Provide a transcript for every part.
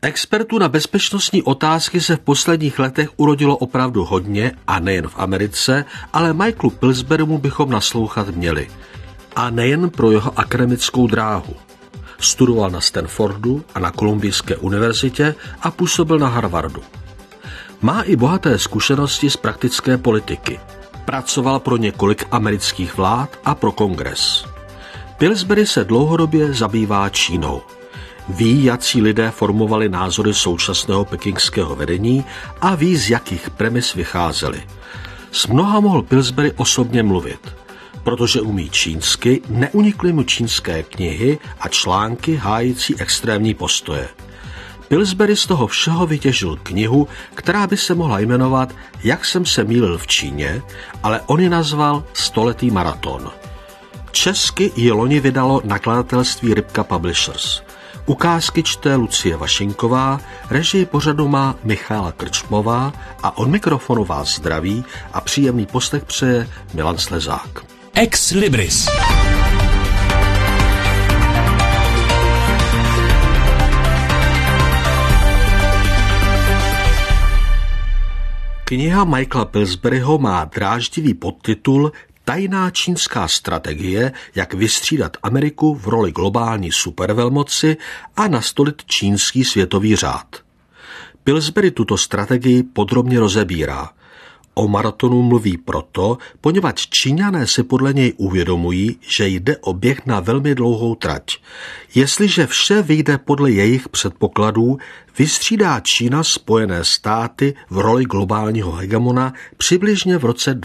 Expertů na bezpečnostní otázky se v posledních letech urodilo opravdu hodně a nejen v Americe, ale Michaelu Pillsburymu bychom naslouchat měli. A nejen pro jeho akademickou dráhu. Studoval na Stanfordu a na Kolumbijské univerzitě a působil na Harvardu. Má i bohaté zkušenosti z praktické politiky. Pracoval pro několik amerických vlád a pro kongres. Pillsbury se dlouhodobě zabývá Čínou. Ví, jací lidé formovali názory současného pekingského vedení a ví, z jakých premis vycházeli. S mnoha mohl Pillsbury osobně mluvit. Protože umí čínsky, neunikly mu čínské knihy a články hájící extrémní postoje. Pillsbury z toho všeho vytěžil knihu, která by se mohla jmenovat Jak jsem se mýlil v Číně, ale on ji nazval Stoletý maraton. Česky ji loni vydalo nakladatelství Rybka Publishers. Ukázky čte Lucie Vašinková, režii pořadu má Michála Krčmová a od mikrofonu vás zdraví a příjemný poslech přeje Milan Slezák. Ex Libris. Kniha Michaela Pillsburyho má dráždivý podtitul Tajná čínská strategie, jak vystřídat Ameriku v roli globální supervelmoci a nastolit čínský světový řád. Pillsbury tuto strategii podrobně rozebírá. O maratonu mluví proto, poněvadž Číňané si podle něj uvědomují, že jde o běh na velmi dlouhou trať. Jestliže vše vyjde podle jejich předpokladů, vystřídá Čína Spojené státy v roli globálního hegemona přibližně v roce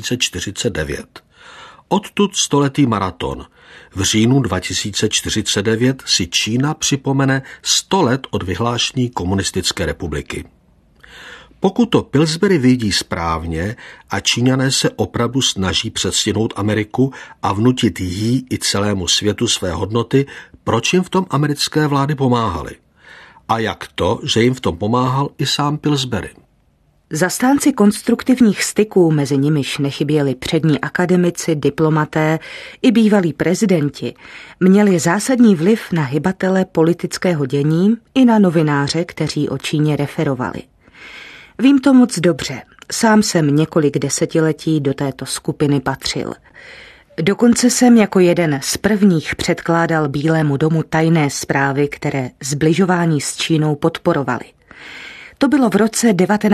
2049. Odtud stoletý maraton. V říjnu 2049 si Čína připomene 100 let od vyhlášení komunistické republiky. Pokud to Pillsbury vidí správně a Číňané se opravdu snaží předstihnout Ameriku a vnutit jí i celému světu své hodnoty, proč jim v tom americké vlády pomáhaly? A jak to, že jim v tom pomáhal i sám Pillsbury? Zastánci konstruktivních styků, mezi nimiž nechyběli přední akademici, diplomaté i bývalí prezidenti, měli zásadní vliv na hybatele politického dění i na novináře, kteří o Číně referovali. Vím to moc dobře. Sám jsem několik desetiletí do této skupiny patřil. Dokonce jsem jako jeden z prvních předkládal Bílému domu tajné zprávy, které sbližování s Čínou podporovaly. To bylo v roce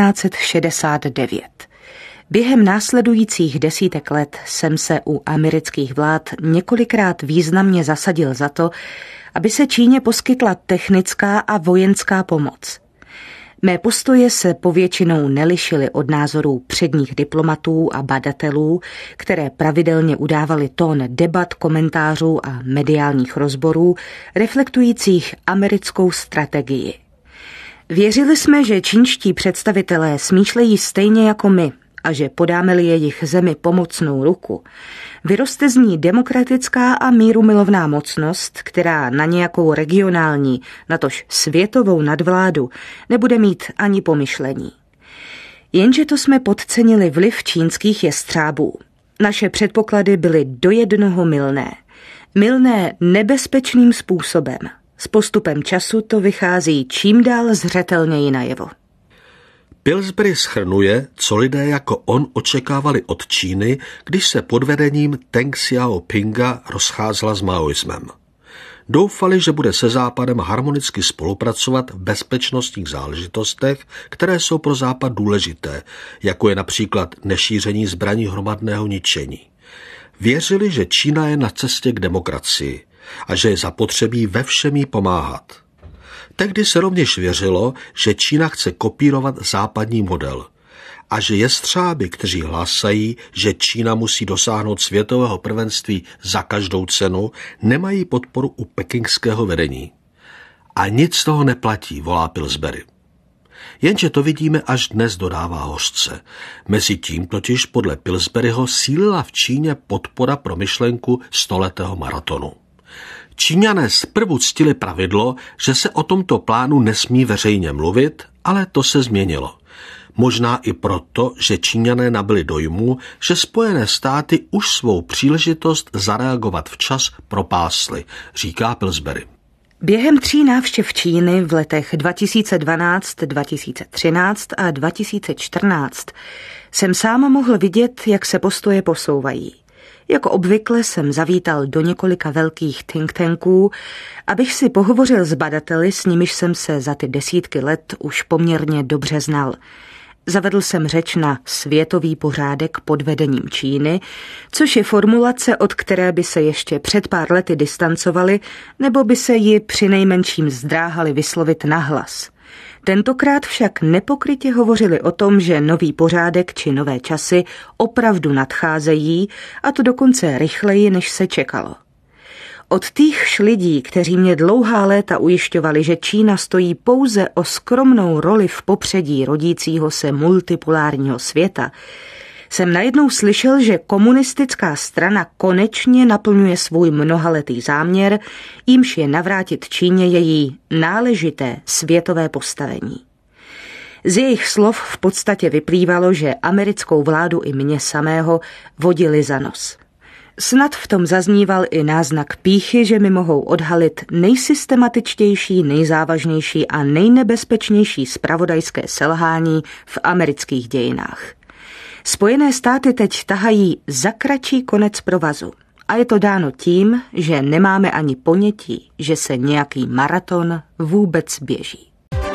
1969. Během následujících desítek let jsem se u amerických vlád několikrát významně zasadil za to, aby se Číně poskytla technická a vojenská pomoc. Mé postoje se povětšinou nelišily od názorů předních diplomatů a badatelů, které pravidelně udávaly tón debat, komentářů a mediálních rozborů, reflektujících americkou strategii. Věřili jsme, že čínští představitelé smýšlejí stejně jako my a že podáme-li jejich zemi pomocnou ruku, vyroste z ní demokratická a mírumilovná mocnost, která na nějakou regionální, natož světovou nadvládu nebude mít ani pomyšlení. Jenže to jsme podcenili vliv čínských jestřábů. Naše předpoklady byly do jednoho mylné. Mylné nebezpečným způsobem. S postupem času to vychází čím dál zřetelněji najevo. Pillsbury shrnuje, co lidé jako on očekávali od Číny, když se pod vedením Deng Xiaopinga rozcházela s maoismem. Doufali, že bude se Západem harmonicky spolupracovat v bezpečnostních záležitostech, které jsou pro Západ důležité, jako je například nešíření zbraní hromadného ničení. Věřili, že Čína je na cestě k demokracii a že je zapotřebí ve všem jí pomáhat. Tehdy se rovněž věřilo, že Čína chce kopírovat západní model a že jestřáby, kteří hlásají, že Čína musí dosáhnout světového prvenství za každou cenu, nemají podporu u pekingského vedení. A nic z toho neplatí, volá Pillsbury. Jenže to vidíme až dnes, dodává hořce. Mezitím totiž podle Pillsburyho sílila v Číně podpora pro myšlenku stoletého maratonu. Číňané zprvu ctili pravidlo, že se o tomto plánu nesmí veřejně mluvit, ale to se změnilo. Možná i proto, že Číňané nabyli dojmu, že Spojené státy už svou příležitost zareagovat včas propásly, říká Pillsbury. Během 3 návštěv Číny v letech 2012, 2013 a 2014 jsem sám mohl vidět, jak se postoje posouvají. Jako obvykle jsem zavítal do několika velkých think tanků, abych si pohovořil s badateli, s nimiž jsem se za ty desítky let už poměrně dobře znal. Zavedl jsem řeč na světový pořádek pod vedením Číny, což je formulace, od které by se ještě před pár lety distancovali, nebo by se ji přinejmenším zdráhali vyslovit nahlas. Tentokrát však nepokrytě hovořili o tom, že nový pořádek či nové časy opravdu nadcházejí, a to dokonce rychleji, než se čekalo. Od týchž lidí, kteří mě dlouhá léta ujišťovali, že Čína stojí pouze o skromnou roli v popředí rodícího se multipolárního světa, jsem najednou slyšel, že komunistická strana konečně naplňuje svůj mnohaletý záměr, jímž je navrátit Číně její náležité světové postavení. Z jejich slov v podstatě vyplývalo, že americkou vládu i mě samého vodili za nos. Snad v tom zazníval i náznak pýchy, že mi mohou odhalit nejsystematičtější, nejzávažnější a nejnebezpečnější zpravodajské selhání v amerických dějinách. Spojené státy teď tahají za kratší konec provazu. A je to dáno tím, že nemáme ani ponětí, že se nějaký maraton vůbec běží.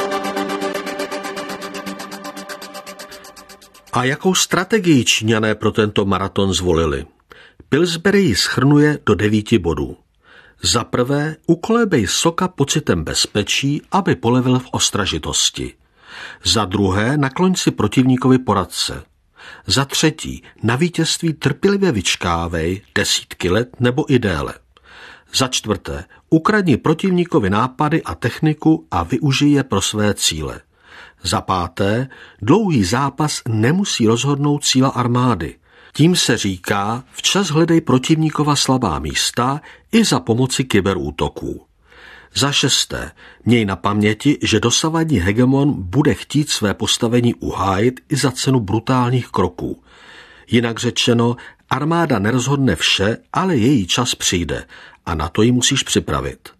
A jakou strategii Číňané pro tento maraton zvolili? Pillsbury ji shrnuje do 9 bodů. Za prvé, ukolébej Soka pocitem bezpečí, aby polevil v ostražitosti. Za druhé, nakloň si protivníkovi poradce. Za třetí, na vítězství trpělivě vyčkávej desítky let nebo i déle. Za čtvrté, ukradni protivníkovi nápady a techniku a využij je pro své cíle. Za páté, dlouhý zápas nemusí rozhodnout síla armády. Tím se říká, včas hledej protivníkova slabá místa i za pomoci kyberútoků. Za šesté, měj na paměti, že dosavadní hegemon bude chtít své postavení uhájit i za cenu brutálních kroků. Jinak řečeno, armáda nerozhodne vše, ale její čas přijde a na to ji musíš připravit.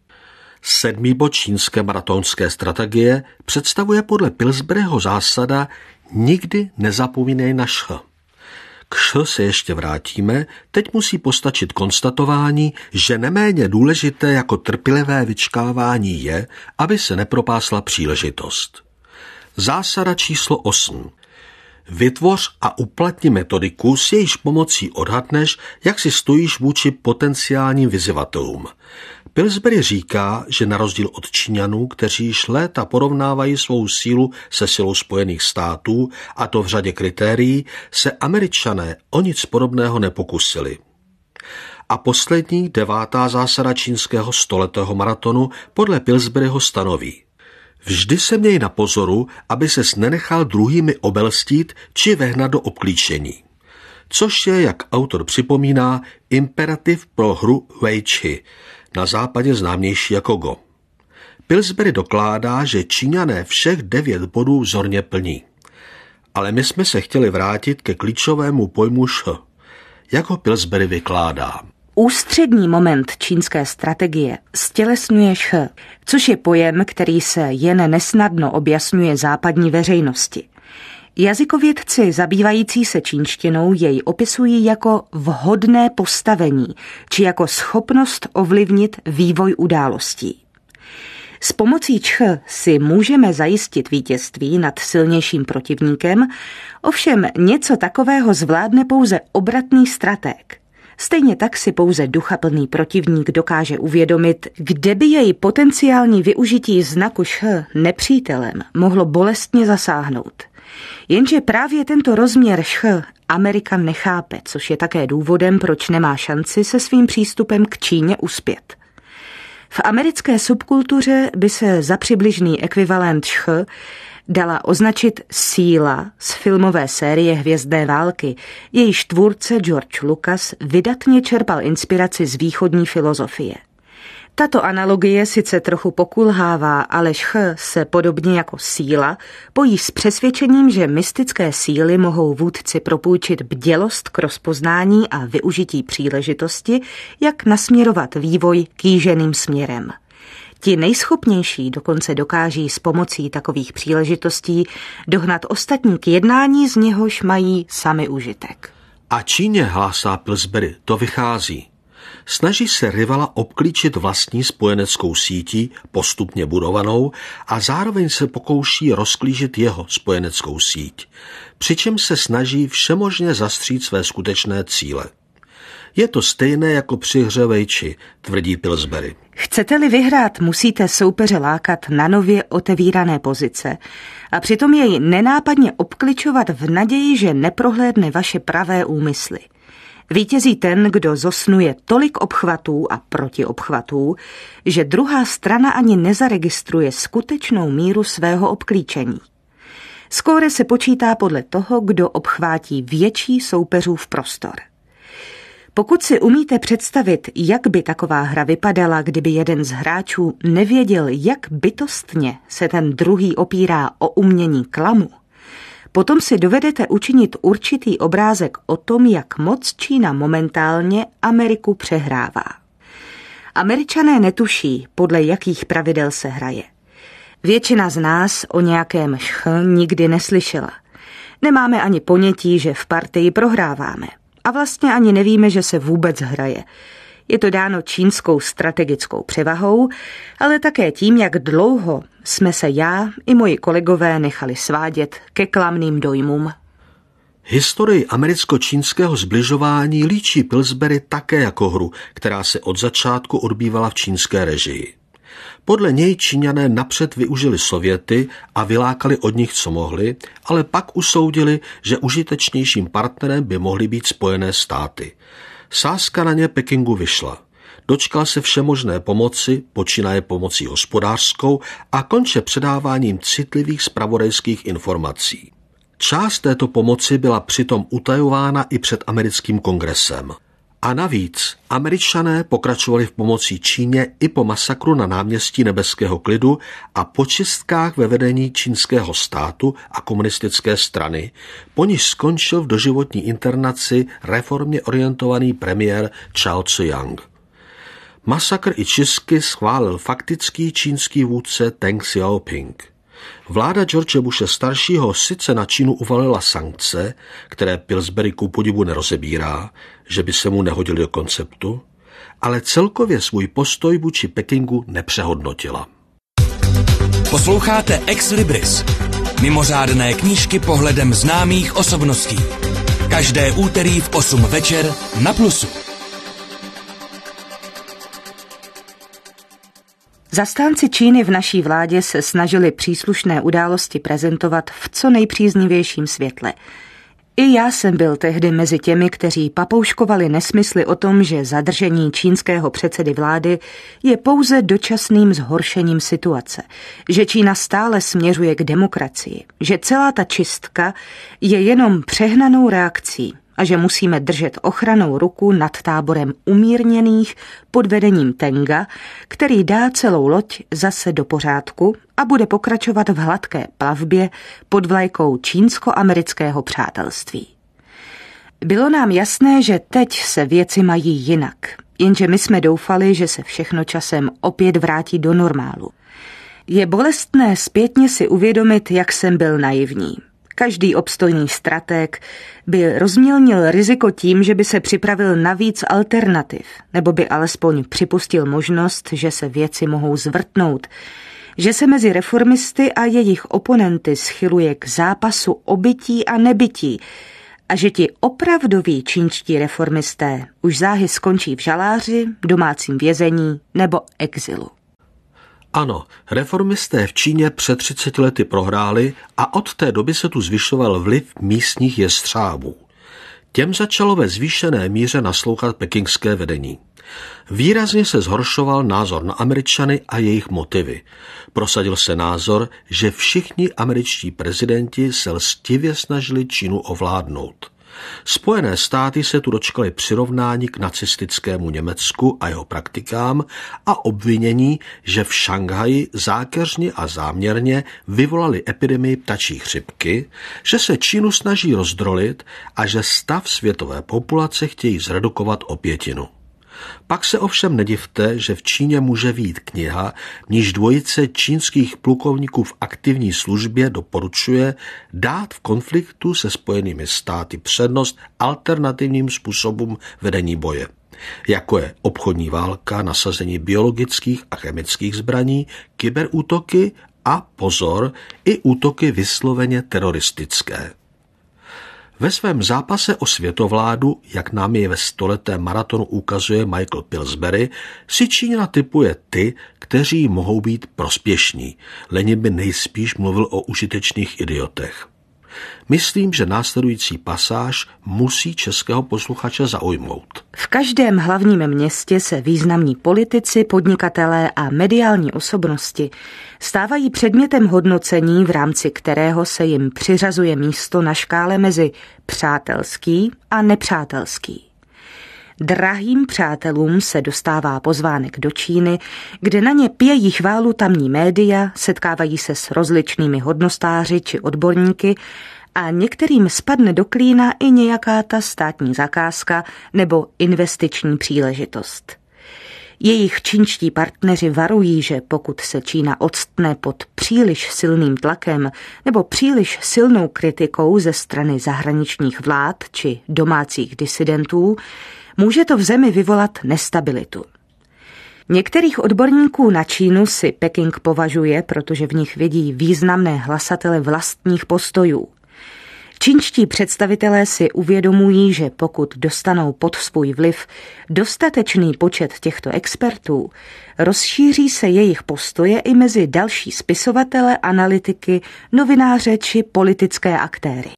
7. bod čínské maratonské strategie představuje podle Pillsburyho zásada nikdy nezapomínej na š. K š se ještě vrátíme, teď musí postačit konstatování, že neméně důležité jako trpělivé vyčkávání je, aby se nepropásla příležitost. Zásada číslo 8. Vytvoř a uplatni metodiku, s jejíž pomocí odhadneš, jak si stojíš vůči potenciálním vyzývatelům. Pillsbury říká, že na rozdíl od Číňanů, kteří již léta porovnávají svou sílu se silou Spojených států, a to v řadě kritérií, se Američané o nic podobného nepokusili. A poslední, 9. zásada čínského stoletého maratonu podle Pillsburyho stanoví: vždy se měj na pozoru, aby ses nenechal druhými obelstít či vehnat do obklíčení. Což je, jak autor připomíná, imperativ pro hru Wei Chi, na západě známější jako Go. Pillsbury dokládá, že Číňané všech 9 bodů vzorně plní. Ale my jsme se chtěli vrátit ke klíčovému pojmu š. Jak ho Pillsbury vykládá? Ústřední moment čínské strategie stělesňuje š, což je pojem, který se jen nesnadno objasňuje západní veřejnosti. Jazykovědci zabývající se čínštinou jej opisují jako vhodné postavení, či jako schopnost ovlivnit vývoj událostí. S pomocí č si můžeme zajistit vítězství nad silnějším protivníkem, ovšem něco takového zvládne pouze obratný stratég. Stejně tak si pouze duchaplný protivník dokáže uvědomit, kde by jej potenciální využití znaku š nepřítelem mohlo bolestně zasáhnout. Jenže právě tento rozměr š Amerika nechápe, což je také důvodem, proč nemá šanci se svým přístupem k Číně uspět. V americké subkultuře by se za přibližný ekvivalent š dala označit síla z filmové série Hvězdné války. Jejíž tvůrce George Lucas vydatně čerpal inspiraci z východní filozofie. Tato analogie sice trochu pokulhává, ale š se podobně jako síla pojí s přesvědčením, že mystické síly mohou vůdci propůjčit bdělost k rozpoznání a využití příležitosti, jak nasměrovat vývoj kýženým směrem. Ti nejschopnější dokonce dokáží s pomocí takových příležitostí dohnat ostatní k jednání, z něhož mají sami užitek. A Číně, hlásá Pillsbury, to vychází. Snaží se rivala obklíčit vlastní spojeneckou sítí, postupně budovanou, a zároveň se pokouší rozklížit jeho spojeneckou síť, přičemž se snaží všemožně zastřít své skutečné cíle. Je to stejné jako při hře vejči, tvrdí Pillsbury. Chcete-li vyhrát, musíte soupeře lákat na nově otevírané pozice a přitom jej nenápadně obkličovat v naději, že neprohlédne vaše pravé úmysly. Vítězí ten, kdo zosnuje tolik obchvatů a protiobchvatů, že druhá strana ani nezaregistruje skutečnou míru svého obklíčení. Skóre se počítá podle toho, kdo obchvátí větší soupeřův prostor. Pokud si umíte představit, jak by taková hra vypadala, kdyby jeden z hráčů nevěděl, jak bytostně se ten druhý opírá o umění klamu, potom si dovedete učinit určitý obrázek o tom, jak moc Čína momentálně Ameriku přehrává. Američané netuší, podle jakých pravidel se hraje. Většina z nás o nějakém šchl nikdy neslyšela. Nemáme ani ponětí, že v partii prohráváme. A vlastně ani nevíme, že se vůbec hraje. Je to dáno čínskou strategickou převahou, ale také tím, jak dlouho jsme se já i moji kolegové nechali svádět ke klamným dojmům. Historii americko-čínského zbližování líčí Pillsbury také jako hru, která se od začátku odbývala v čínské režii. Podle něj Číňané napřed využili Sověty a vylákali od nich, co mohli, ale pak usoudili, že užitečnějším partnerem by mohly být Spojené státy. Sázka na ně Pekingu vyšla. Dočkal se všemožné pomoci, počínaje pomocí hospodářskou a konče předáváním citlivých zpravodajských informací. Část této pomoci byla přitom utajována i před americkým kongresem. A navíc Američané pokračovali v pomoci Číně i po masakru na náměstí Nebeského klidu a po čistkách ve vedení čínského státu a komunistické strany, po níž skončil v doživotní internaci reformně orientovaný premiér Chao Tse-yang. Masakr i čistky schválil faktický čínský vůdce Deng Xiaoping. Vláda George Bushe staršího sice na Čínu uvalila sankce, které Pillsbury ku podivu nerozebírá, že by se mu nehodily do konceptu, ale celkově svůj postoj vůči Pekingu nepřehodnotila. Posloucháte Ex Libris, mimořádné knížky pohledem známých osobností. Každé úterý v 8 večer na Plusu. Zastánci Číny v naší vládě se snažili příslušné události prezentovat v co nejpříznivějším světle. I já jsem byl tehdy mezi těmi, kteří papouškovali nesmysly o tom, že zadržení čínského předsedy vlády je pouze dočasným zhoršením situace, že Čína stále směřuje k demokracii, že celá ta čistka je jenom přehnanou reakcí a že musíme držet ochrannou ruku nad táborem umírněných pod vedením Tenga, který dá celou loď zase do pořádku a bude pokračovat v hladké plavbě pod vlajkou čínsko-amerického přátelství. Bylo nám jasné, že teď se věci mají jinak, jenže my jsme doufali, že se všechno časem opět vrátí do normálu. Je bolestné zpětně si uvědomit, jak jsem byl naivní. Každý obstojný stratég by rozmělnil riziko tím, že by se připravil na víc alternativ, nebo by alespoň připustil možnost, že se věci mohou zvrtnout, že se mezi reformisty a jejich oponenty schyluje k zápasu o bytí a nebytí a že ti opravdoví čínští reformisté už záhy skončí v žaláři, domácím vězení nebo exilu. Ano, reformisté v Číně před 30 lety prohráli a od té doby se tu zvyšoval vliv místních jestřábů. Těm začalo ve zvýšené míře naslouchat pekingské vedení. Výrazně se zhoršoval názor na Američany a jejich motivy. Prosadil se názor, že všichni američtí prezidenti se lstivě snažili Čínu ovládnout. Spojené státy se tu dočkaly přirovnání k nacistickému Německu a jeho praktikám a obvinění, že v Šanghaji zákeřně a záměrně vyvolali epidemii ptačí chřipky, že se Čínu snaží rozdrolit a že stav světové populace chtějí zredukovat o 1/5. Pak se ovšem nedivte, že v Číně může vyjít kniha, v níž dvojice čínských plukovníků v aktivní službě doporučuje dát v konfliktu se Spojenými státy přednost alternativním způsobům vedení boje, jako je obchodní válka, nasazení biologických a chemických zbraní, kyberútoky a pozor, i útoky vysloveně teroristické. Ve svém zápase o světovládu, jak nám je ve stoletém maratonu ukazuje Michael Pillsbury, si Čína tipuje ty, kteří mohou být prospěšní. Lenin by nejspíš mluvil o užitečných idiotech. Myslím, že následující pasáž musí českého posluchače zaujmout. V každém hlavním městě se významní politici, podnikatelé a mediální osobnosti stávají předmětem hodnocení, v rámci kterého se jim přiřazuje místo na škále mezi přátelský a nepřátelský. Drahým přátelům se dostává pozvánek do Číny, kde na ně pějí chválu tamní média, setkávají se s rozličnými hodnostáři či odborníky a některým spadne do klína i nějaká ta státní zakázka nebo investiční příležitost. Jejich čínští partneři varují, že pokud se Čína odstne pod příliš silným tlakem nebo příliš silnou kritikou ze strany zahraničních vlád či domácích disidentů, může to v zemi vyvolat nestabilitu. Některých odborníků na Čínu si Peking považuje, protože v nich vidí významné hlasatele vlastních postojů. Čínští představitelé si uvědomují, že pokud dostanou pod svůj vliv dostatečný počet těchto expertů, rozšíří se jejich postoje i mezi další spisovatele, analytiky, novináře či politické aktéry.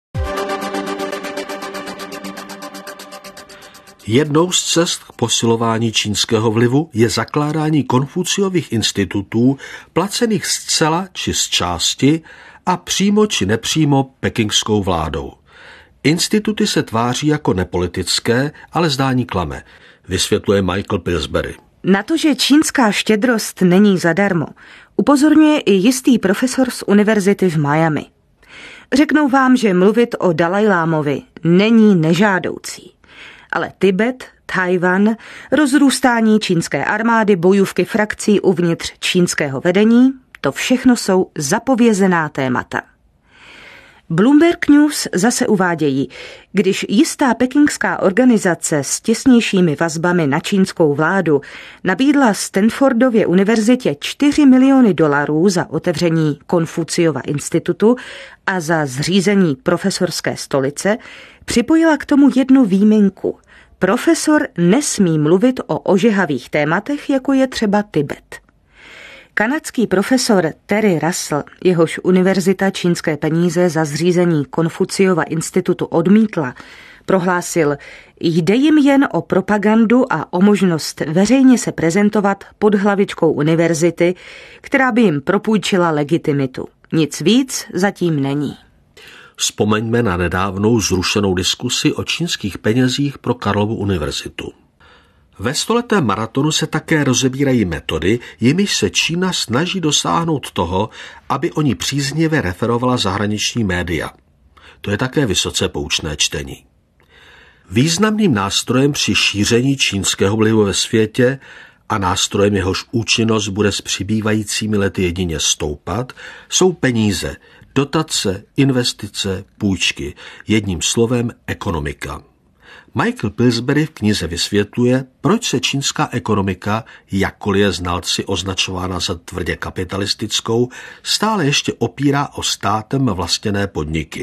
Jednou z cest k posilování čínského vlivu je zakládání Konfuciových institutů, placených zcela či z části a přímo či nepřímo pekingskou vládou. Instituty se tváří jako nepolitické, ale zdání klame, vysvětluje Michael Pillsbury. Na to, že čínská štědrost není zadarmo, upozorňuje i jistý profesor z univerzity v Miami. Řeknou vám, že mluvit o Dalajlámovi není nežádoucí. Ale Tibet, Tchaj-wan, rozrůstání čínské armády, bojůvky frakcí uvnitř čínského vedení, to všechno jsou zapovězená témata. Bloomberg News zase uvádějí, když jistá pekingská organizace s těsnějšími vazbami na čínskou vládu nabídla Stanfordově univerzitě $4 miliony za otevření Konfuciova institutu a za zřízení profesorské stolice, připojila k tomu jednu výjimku. Profesor nesmí mluvit o ožehavých tématech, jako je třeba Tibet. Kanadský profesor Terry Russell, jehož univerzita čínské peníze za zřízení Konfuciova institutu odmítla, prohlásil, jde jim jen o propagandu a o možnost veřejně se prezentovat pod hlavičkou univerzity, která by jim propůjčila legitimitu. Nic víc zatím není. Vzpomeňme na nedávnou zrušenou diskusi o čínských penězích pro Karlovu univerzitu. Ve stoletém maratonu se také rozebírají metody, jimiž se Čína snaží dosáhnout toho, aby o ní příznivě referovala zahraniční média. To je také vysoce poučné čtení. Významným nástrojem při šíření čínského vlivu ve světě a nástrojem, jehož účinnost bude s přibývajícími lety jedině stoupat, jsou peníze, dotace, investice, půjčky, jedním slovem ekonomika. Michael Pillsbury v knize vysvětluje, proč se čínská ekonomika, jakkoliv je znalci označována za tvrdě kapitalistickou, stále ještě opírá o státem vlastněné podniky.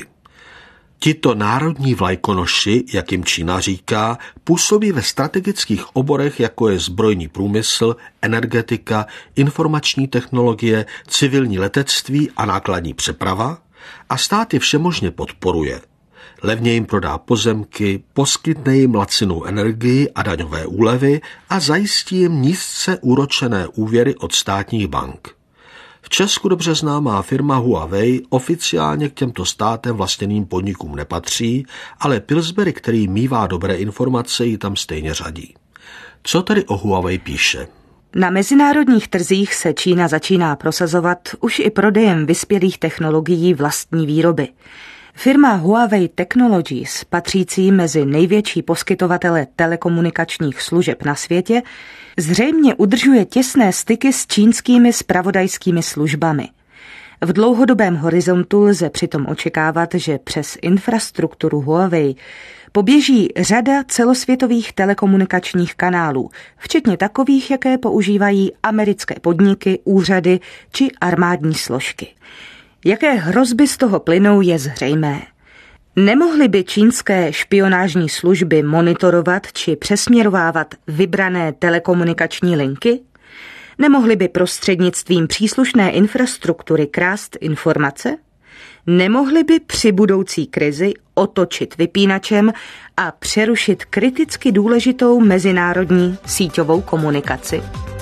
Tito národní vlajkonoši, jak jim Čína říká, působí ve strategických oborech, jako je zbrojní průmysl, energetika, informační technologie, civilní letectví a nákladní přeprava a stát je všemožně podporuje. Levně jim prodá pozemky, poskytne jim lacinou energii a daňové úlevy a zajistí jim nízce úročené úvěry od státních bank. V Česku dobře známá firma Huawei oficiálně k těmto státem vlastněným podnikům nepatří, ale Pillsbury, který mívá dobré informace, ji tam stejně řadí. Co tedy o Huawei píše? Na mezinárodních trzích se Čína začíná prosazovat už i prodejem vyspělých technologií vlastní výroby. Firma Huawei Technologies, patřící mezi největší poskytovatele telekomunikačních služeb na světě, zřejmě udržuje těsné styky s čínskými zpravodajskými službami. V dlouhodobém horizontu lze přitom očekávat, že přes infrastrukturu Huawei poběží řada celosvětových telekomunikačních kanálů, včetně takových, jaké používají americké podniky, úřady či armádní složky. Jaké hrozby z toho plynou, je zřejmé. Nemohly by čínské špionážní služby monitorovat či přesměrovávat vybrané telekomunikační linky? Nemohly by prostřednictvím příslušné infrastruktury krást informace? Nemohly by při budoucí krizi otočit vypínačem a přerušit kriticky důležitou mezinárodní síťovou komunikaci?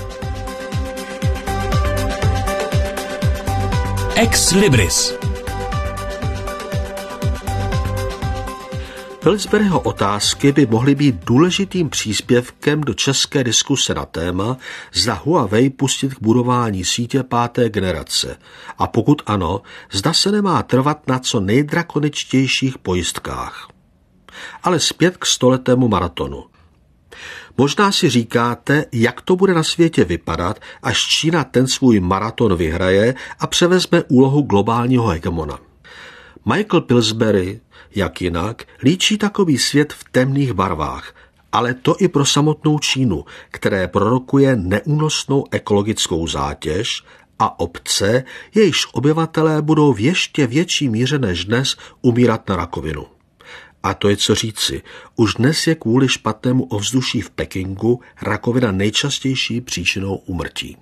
Ex Libris. Pillsburyho otázky by mohly být důležitým příspěvkem do české diskuse na téma, zda Huawei pustit k budování sítě 5. generace a pokud ano, zda se nemá trvat na co nejdrakoničtějších pojistkách. Ale zpět k 100letému maratonu. Možná si říkáte, jak to bude na světě vypadat, až Čína ten svůj maraton vyhraje a převezme úlohu globálního hegemona. Michael Pillsbury, jak jinak, líčí takový svět v temných barvách, ale to i pro samotnou Čínu, které prorokuje neúnosnou ekologickou zátěž a obce, jejichž obyvatelé budou v ještě větší míře než dnes umírat na rakovinu. A to je co říci, už dnes je kvůli špatnému ovzduší v Pekingu rakovina nejčastější příčinou úmrtí.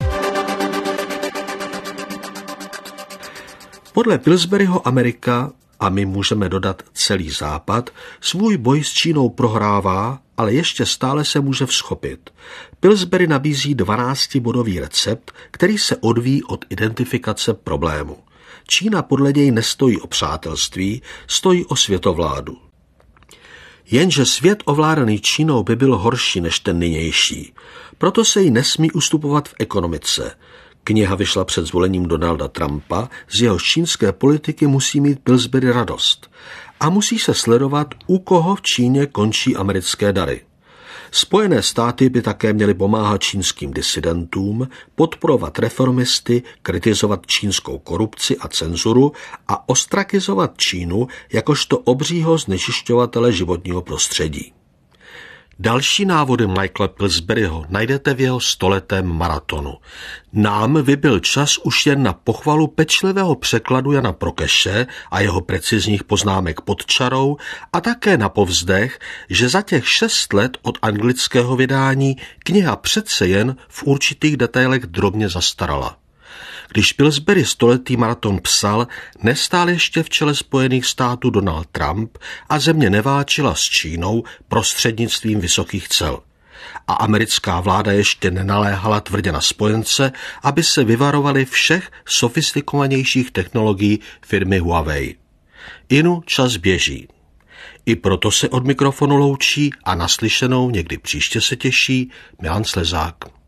Podle Pillsburyho Amerika, a my můžeme dodat celý Západ, svůj boj s Čínou prohrává, ale ještě stále se může vzchopit. Pillsbury nabízí 12bodový recept, který se odvíjí od identifikace problému. Čína podle něj nestojí o přátelství, stojí o světovládu. Jenže svět ovládaný Čínou by byl horší než ten nynější. Proto se jí nesmí ustupovat v ekonomice. Kniha vyšla před zvolením Donalda Trumpa, z jeho čínské politiky musí mít Pillsbury radost. A musí se sledovat, u koho v Číně končí americké dary. Spojené státy by také měly pomáhat čínským disidentům, podporovat reformisty, kritizovat čínskou korupci a cenzuru a ostrakizovat Čínu jakožto obřího znečišťovatele životního prostředí. Další návody Michaela Pillsburyho najdete v jeho 100letém maratonu. Nám vybyl čas už jen na pochvalu pečlivého překladu Jana Prokeše a jeho precizních poznámek pod čarou a také na povzdech, že za těch 6 let od anglického vydání kniha přece jen v určitých detailech drobně zastarala. Když Pillsbury 100letý maraton psal, nestál ještě v čele Spojených států Donald Trump a země neválčila s Čínou prostřednictvím vysokých cel. A americká vláda ještě nenaléhala tvrdě na spojence, aby se vyvarovali všech sofistikovanějších technologií firmy Huawei. Inu čas běží. I proto se od mikrofonu loučí a naslyšenou někdy příště se těší Milan Slezák.